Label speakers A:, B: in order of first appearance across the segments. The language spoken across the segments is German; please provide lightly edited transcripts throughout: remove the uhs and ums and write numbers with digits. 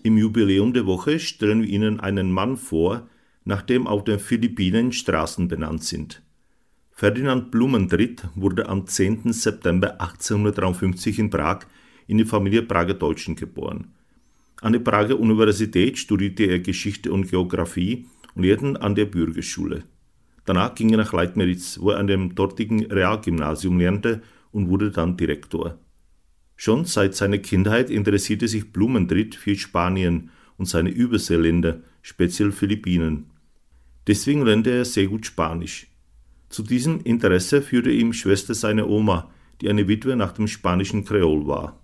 A: Im Jubiläum der Woche stellen wir Ihnen einen Mann vor, nach dem auf den Philippinen Straßen benannt sind. Ferdinand Blumentritt wurde am 10. September 1853 in Prag in die Familie Prager Deutschen geboren. An der Prager Universität studierte er Geschichte und Geographie und lehrte an der Bürgerschule. Danach ging er nach Leitmeritz, wo er an dem dortigen Realgymnasium lernte und wurde dann Direktor. Schon seit seiner Kindheit interessierte sich Blumentritt für Spanien und seine Überseeländer, speziell Philippinen. Deswegen lernte er sehr gut Spanisch. Zu diesem Interesse führte ihm Schwester seiner Oma, die eine Witwe nach dem spanischen Kreol war.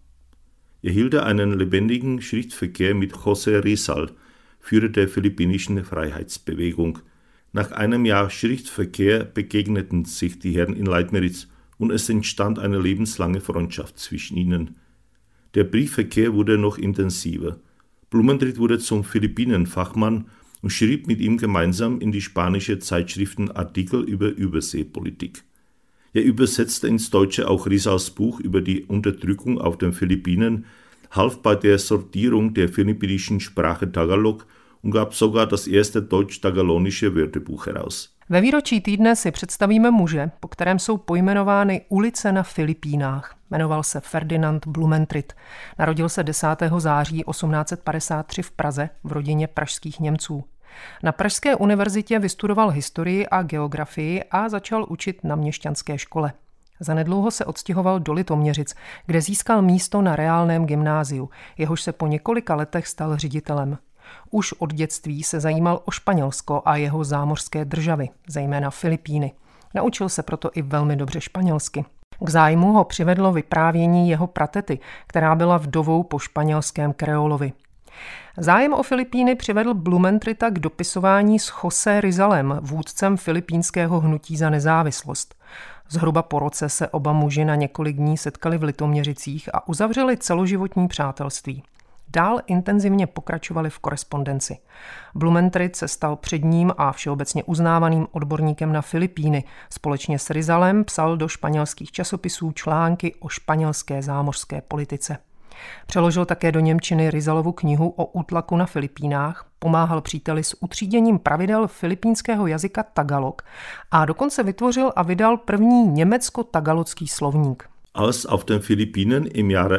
A: Er hielt einen lebendigen Schriftverkehr mit José Rizal, Führer der philippinischen Freiheitsbewegung. Nach einem Jahr Schriftverkehr begegneten sich die Herren in Leitmeritz und es entstand eine lebenslange Freundschaft zwischen ihnen. Der Briefverkehr wurde noch intensiver. Blumentritt wurde zum Philippinenfachmann und schrieb mit ihm gemeinsam in die spanische Zeitschriften Artikel über Überseepolitik. Er übersetzte ins Deutsche auch Rizals Buch über die Unterdrückung auf den Philippinen, half bei der Sortierung der philippinischen Sprache Tagalog und gab sogar das erste deutsch-tagalonische Wörterbuch heraus.
B: Ve výročí týdne si představíme muže, po kterém jsou pojmenovány ulice na Filipínách. Jmenoval se Ferdinand Blumentritt. Narodil se 10. září 1853 v Praze v rodině pražských Němců. Na Pražské univerzitě vystudoval historii a geografii a začal učit na měšťanské škole. Zanedlouho se odstěhoval do Litoměřic, kde získal místo na reálném gymnáziu, jehož se po několika letech stal ředitelem. Už od dětství se zajímal o Španělsko a jeho zámořské državy, zejména Filipíny. Naučil se proto i velmi dobře španělsky. K zájmu ho přivedlo vyprávění jeho pratety, která byla vdovou po španělském kreolovi. Zájem o Filipíny přivedl Blumentritta k dopisování s José Rizalem, vůdcem filipínského hnutí za nezávislost. Zhruba po roce se oba muži na několik dní setkali v Litoměřicích a uzavřeli celoživotní přátelství. Dál intenzivně pokračovali v korespondenci. Blumentritt se stal předním a všeobecně uznávaným odborníkem na Filipíny. Společně s Rizalem psal do španělských časopisů články o španělské zámořské politice. Přeložil také do němčiny Rizalovu knihu o útlaku na Filipínách, pomáhal příteli s utříděním pravidel filipínského jazyka Tagalog a dokonce vytvořil a vydal první německo-tagalogský slovník.
A: Als auf den Philippinen im Jahre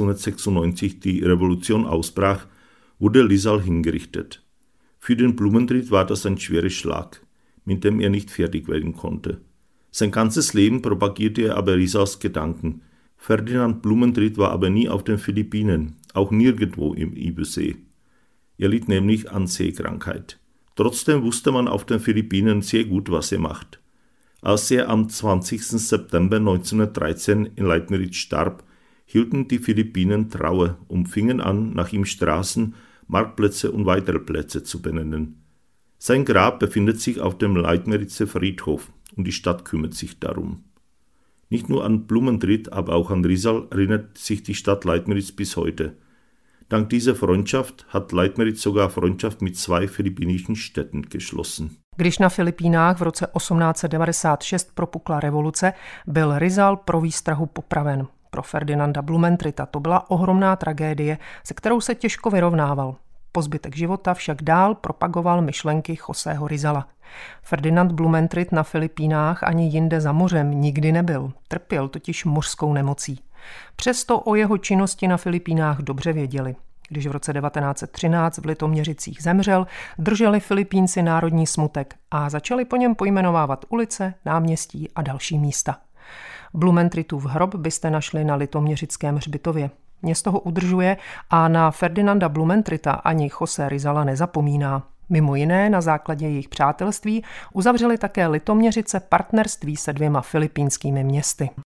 A: 1896 die Revolution ausbrach, wurde Rizal hingerichtet. Für den Blumentritt war das ein schwerer Schlag, mit dem er nicht fertig werden konnte. Sein ganzes Leben propagierte er aber Rizals Gedanken. Ferdinand Blumentritt war aber nie auf den Philippinen, auch nirgendwo im Übersee. Er litt nämlich an Seekrankheit. Trotzdem wusste man auf den Philippinen sehr gut, was er macht. Als er am 20. September 1913 in Leitmeritz starb, hielten die Philippinen Trauer und fingen an, nach ihm Straßen, Marktplätze und weitere Plätze zu benennen. Sein Grab befindet sich auf dem Leitmeritzer Friedhof und die Stadt kümmert sich darum. Nicht nur an Blumentritt, aber auch an Rizal erinnert sich die Stadt Leitmeritz bis heute. Dank dieser Freundschaft hat Leitmeritz sogar Freundschaft mit 2 philippinischen Städten geschlossen.
B: Když na Filipínách v roce 1896 propukla revoluce, byl Rizal pro výstrahu popraven. Pro Ferdinanda Blumentritta to byla ohromná tragédie, se kterou se těžko vyrovnával. Po zbytek života však dál propagoval myšlenky Josého Rizala. Ferdinand Blumentritt na Filipínách ani jinde za mořem nikdy nebyl, trpěl totiž mořskou nemocí. Přesto o jeho činnosti na Filipínách dobře věděli. Když v roce 1913 v Litoměřicích zemřel, drželi Filipínci národní smutek a začali po něm pojmenovávat ulice, náměstí a další místa. Blumentrittův hrob byste našli na Litoměřickém hřbitově. Město ho udržuje a na Ferdinanda Blumentritta ani José Rizala nezapomíná. Mimo jiné na základě jejich přátelství uzavřeli také Litoměřice partnerství se 2 filipínskými městy.